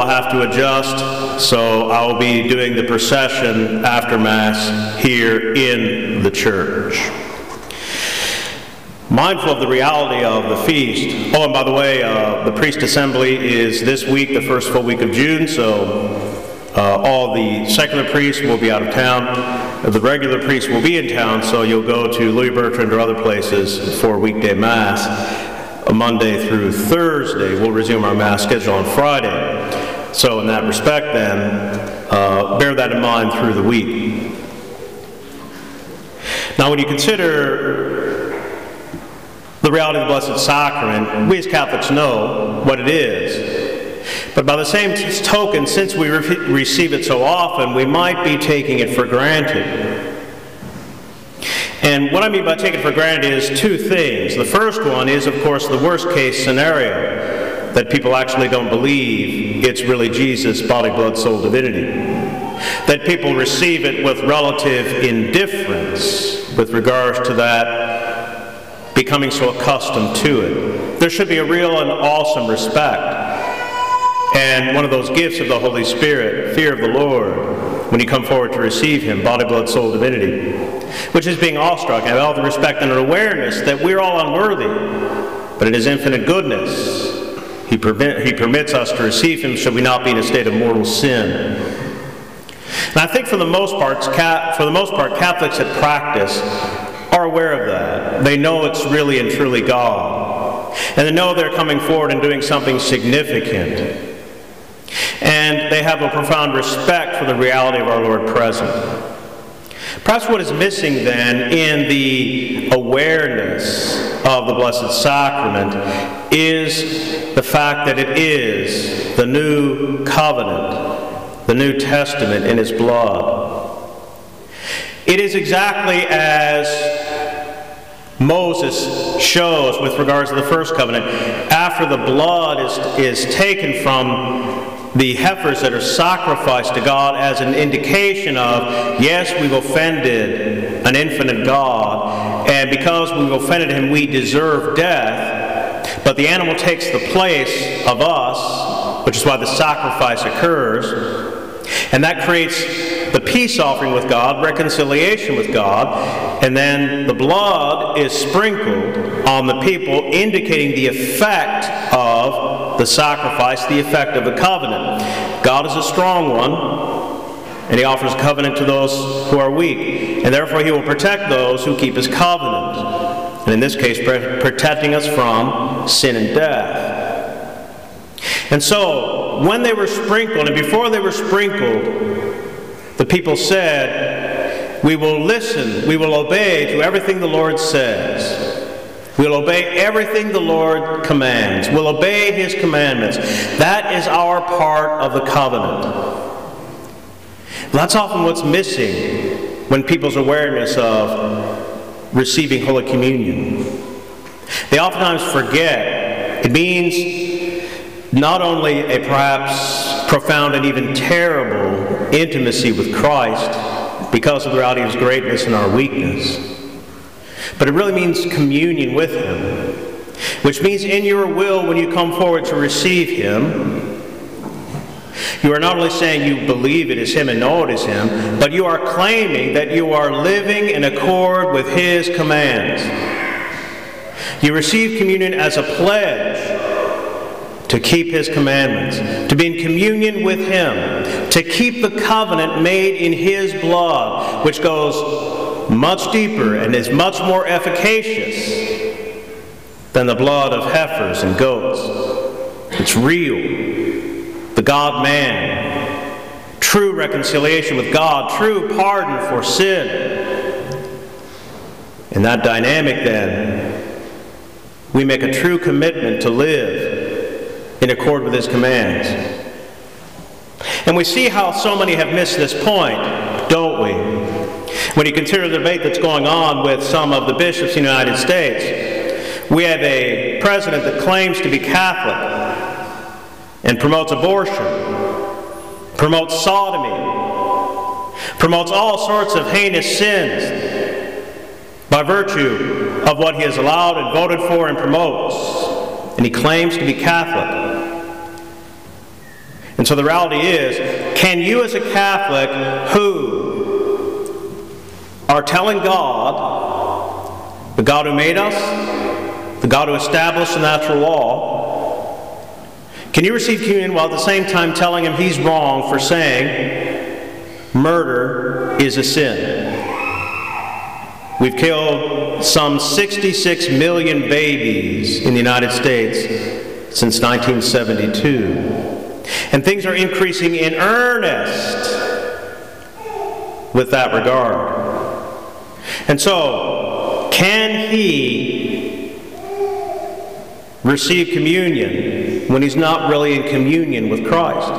will have to adjust, so I will be doing the procession after Mass here in the church. Mindful of the reality of the feast. Oh, and by the way, the priest assembly is this week, the first full week of June, so all the secular priests will be out of town. The regular priests will be in town, so you'll go to Louis Bertrand or other places for weekday Mass, Monday through Thursday. We'll resume our Mass schedule on Friday. So in that respect, then, bear that in mind through the week. Now, when you consider the reality of the Blessed Sacrament, we as Catholics know what it is. But by the same token, since we receive it so often, we might be taking it for granted. And what I mean by taking it for granted is two things. The first one is, of course, the worst case scenario, that people actually don't believe it's really Jesus, body, blood, soul, divinity. That people receive it with relative indifference with regards to that, becoming so accustomed to it. There should be a real and awesome respect. And one of those gifts of the Holy Spirit, fear of the Lord, when you come forward to receive Him, body, blood, soul, divinity, which is being awestruck and all the respect and an that we're all unworthy, but in His infinite goodness, He permits us to receive Him should we not be in a state of mortal sin. And I think for the most part, Catholics at practice are aware of that. They know it's really and truly God. And they know they're coming forward and doing something significant. And they have a profound respect for the reality of our Lord present. Perhaps what is missing then in the awareness of the Blessed Sacrament is the fact that it is the new covenant, the New Testament in His blood. It is exactly as Moses shows with regards to the first covenant. After the blood is taken from the heifers that are sacrificed to God as an indication of, yes, we've offended an infinite God, and because we've offended Him, we deserve death, but the animal takes the place of us, which is why the sacrifice occurs, and that creates the peace offering with God, reconciliation with God, and then the blood is sprinkled on the people, indicating the effect of the sacrifice, the effect of the covenant. God is a strong one, and He offers a covenant to those who are weak, and therefore He will protect those who keep His covenant, and in this case, protecting us from sin and death. And so, when they were sprinkled, and before they were sprinkled, the people said, we will listen, we will obey to everything the Lord says. We'll obey everything the Lord commands. We'll obey His commandments. That is our part of the covenant. That's often what's missing when people's awareness of receiving Holy Communion. They oftentimes forget it means not only a perhaps profound and even terrible intimacy with Christ because of the reality of His greatness and our weakness, but it really means communion with Him, which means in your will when you come forward to receive Him, you are not only saying you believe it is Him and know it is Him, but you are claiming that you are living in accord with His commands. You receive communion as a pledge to keep His commandments, to be in communion with Him, to keep the covenant made in His blood, which goes much deeper and is much more efficacious than the blood of heifers and goats. It's real. The God-man. True reconciliation with God. True pardon for sin. In that dynamic, then, we make a true commitment to live in accord with His commands. And we see how so many have missed this point, don't we? When you consider the debate that's going on with some of the bishops in the United States, we have a president that claims to be Catholic and promotes abortion, promotes sodomy, promotes all sorts of heinous sins by virtue of what he has allowed and voted for and promotes. And he claims to be Catholic. And so the reality is, can you as a Catholic who are telling God, the God who made us, the God who established the natural law, can you receive communion while at the same time telling him he's wrong for saying murder is a sin? We've killed some 66 million babies in the United States since 1972. And things are increasing in earnest with that regard. And so, can he receive communion when he's not really in communion with Christ?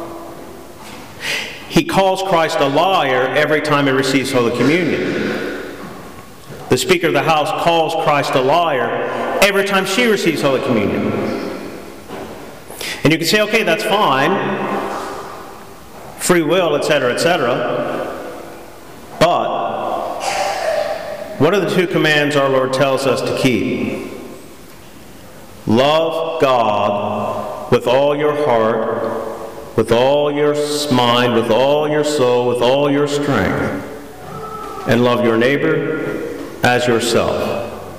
He calls Christ a liar every time he receives Holy Communion. The Speaker of the House calls Christ a liar every time she receives Holy Communion. And you can say, okay, that's fine. Free will, etc., etc. But what are the two commands our Lord tells us to keep? Love God with all your heart, with all your mind, with all your soul, with all your strength. And love your neighbor as yourself.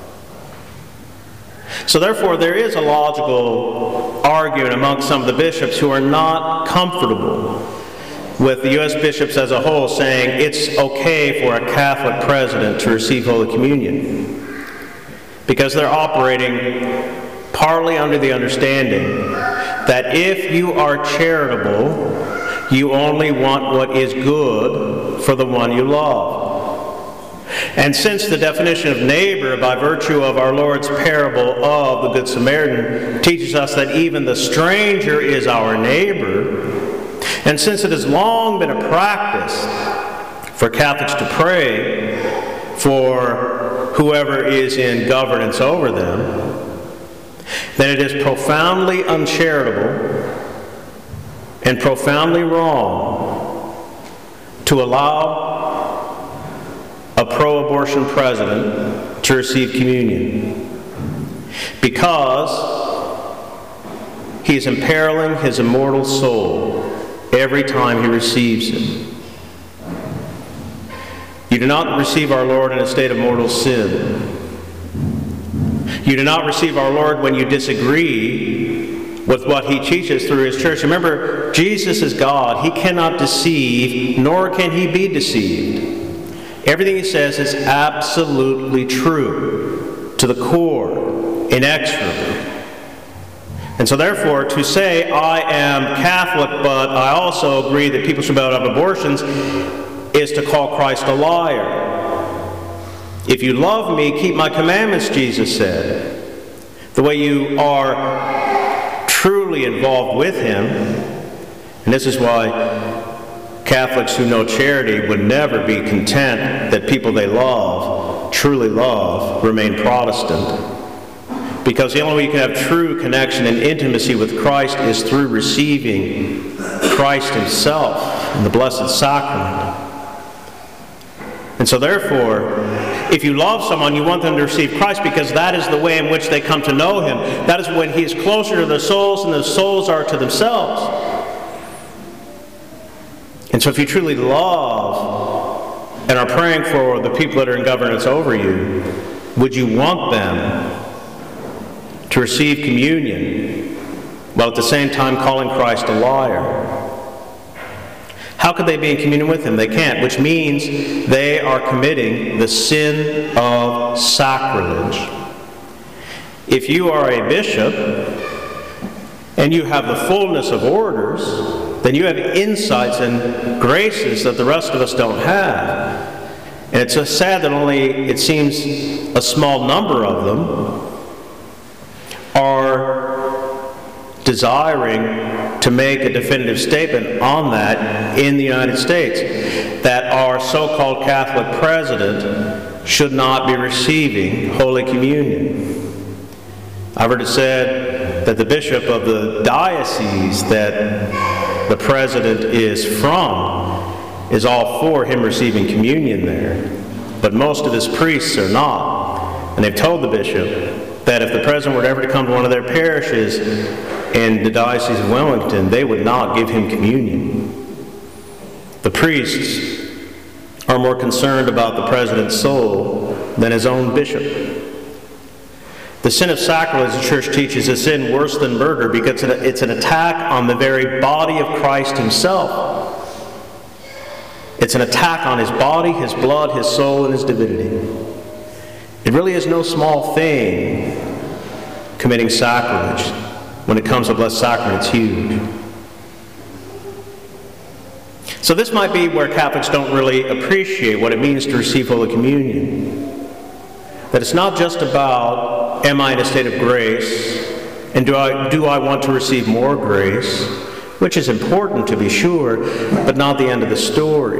So therefore, there is a logical argument among some of the bishops who are not comfortable with the U.S. bishops as a whole saying it's okay for a Catholic president to receive Holy Communion, because they're operating partly under the understanding that if you are charitable, you only want what is good for the one you love. And since the definition of neighbor, by virtue of our Lord's parable of the Good Samaritan, teaches us that even the stranger is our neighbor, and since it has long been a practice for Catholics to pray for whoever is in governance over them, then it is profoundly uncharitable and profoundly wrong to allow a pro-abortion president to receive communion, because he is imperiling his immortal soul every time he receives it. You do not receive our Lord in a state of mortal sin. You do not receive our Lord when you disagree with what he teaches through his church. Remember, Jesus is God. He cannot deceive, nor can he be deceived. Everything he says is absolutely true, to the core, inexorably. And so therefore, to say, I am Catholic, but I also agree that people should be able to have abortions, is to call Christ a liar. If you love me, keep my commandments, Jesus said. The way you are truly involved with him, and this is why Catholics who know charity would never be content that people they love, truly love, remain Protestant. Because the only way you can have true connection and intimacy with Christ is through receiving Christ himself in the Blessed Sacrament. And so therefore, if you love someone, you want them to receive Christ, because that is the way in which they come to know him. That is when he is closer to their souls and their souls are to themselves. And so if you truly love and are praying for the people that are in governance over you, would you want them to receive communion while at the same time calling Christ a liar? How could they be in communion with him? They can't, which means they are committing the sin of sacrilege. If you are a bishop and you have the fullness of orders, then you have insights and graces that the rest of us don't have. And it's just sad that only, it seems, a small number of them are desiring to make a definitive statement on that in the United States, that our so-called Catholic president should not be receiving Holy Communion. I've heard it said that the bishop of the diocese that the president is from is all for him receiving communion there. But most of his priests are not. And they've told the bishop that if the president were ever to come to one of their parishes in the Diocese of Wellington, they would not give him communion. The priests are more concerned about the president's soul than his own bishop. The sin of sacrilege, the Church teaches, is a sin worse than murder because it's an attack on the very body of Christ himself. It's an attack on his body, his blood, his soul, and his divinity. It really is no small thing committing sacrilege. When it comes to Blessed Sacrament, it's huge. So this might be where Catholics don't really appreciate what it means to receive Holy Communion. That it's not just about, am I in a state of grace, and do I want to receive more grace, which is important to be sure, but not the end of the story.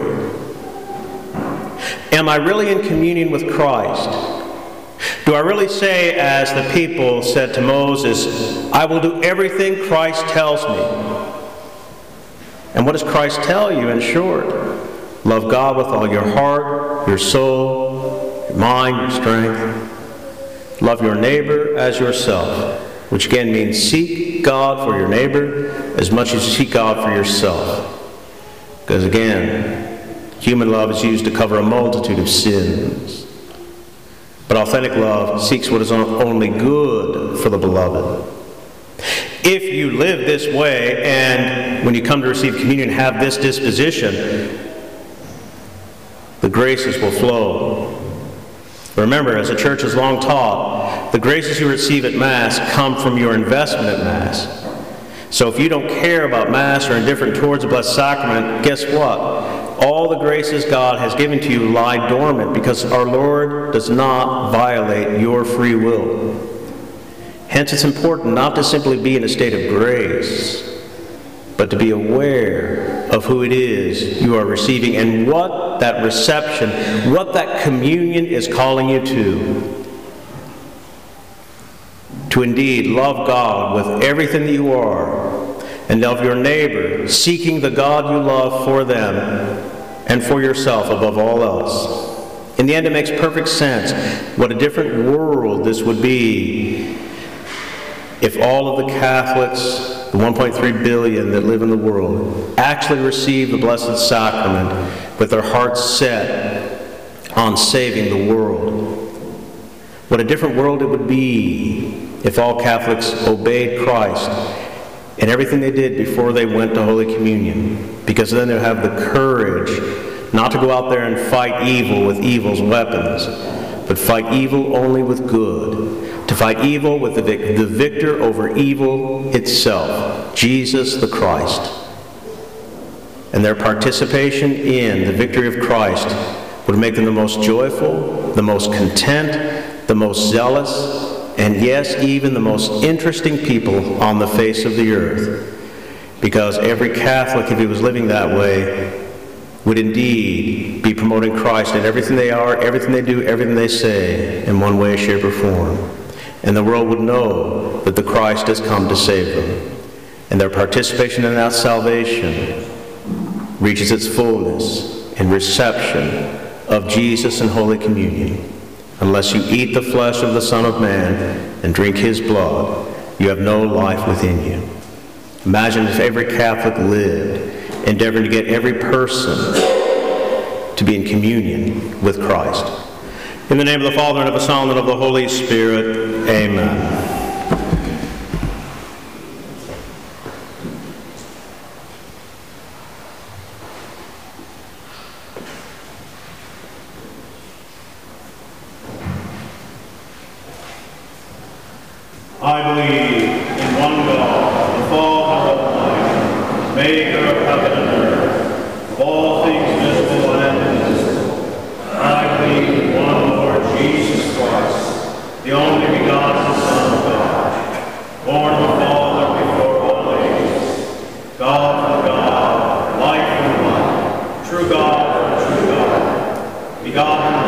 Am I really in communion with Christ? Do I really say, as the people said to Moses, I will do everything Christ tells me? And what does Christ tell you in short? Love God with all your heart, your soul, your mind, your strength. Love your neighbor as yourself, which again means seek God for your neighbor as much as you seek God for yourself. Because again, human love is used to cover a multitude of sins. But authentic love seeks what is only good for the beloved. If you live this way, and when you come to receive communion have this disposition, the graces will flow. Remember, as the Church has long taught, the graces you receive at Mass come from your investment at Mass. So if you don't care about Mass or indifferent towards the Blessed Sacrament, guess what? All the graces God has given to you lie dormant because our Lord does not violate your free will. Hence, it's important not to simply be in a state of grace, but to be aware of who it is you are receiving and what that reception, what that communion is calling you to. To indeed love God with everything that you are, and love your neighbor, seeking the God you love for them and for yourself above all else. In the end, it makes perfect sense what a different world this would be if all of the Catholics, the 1.3 billion that live in the world, actually receive the Blessed Sacrament with their hearts set on saving the world. What a different world it would be if all Catholics obeyed Christ in everything they did before they went to Holy Communion, because then they'll have the courage not to go out there and fight evil with evil's weapons, but fight evil only with good. To fight evil with the victor over evil itself, Jesus the Christ. And their participation in the victory of Christ would make them the most joyful, the most content, the most zealous, and yes, even the most interesting people on the face of the earth. Because every Catholic, if he was living that way, would indeed be promoting Christ in everything they are, everything they do, everything they say, in one way, shape, or form. And the world would know that the Christ has come to save them. And their participation in that salvation reaches its fullness in reception of Jesus in Holy Communion. Unless you eat the flesh of the Son of Man and drink his blood, you have no life within you. Imagine if every Catholic lived, endeavoring to get every person to be in communion with Christ. In the name of the Father, and of the Son, and of the Holy Spirit, amen. I believe in one God, the Father Almighty, maker of heaven and earth, of all things visible and invisible. I believe in one Lord Jesus Christ, the only begotten Son of God, born of the Father before all ages, God from God, light from light, true God from true God, begotten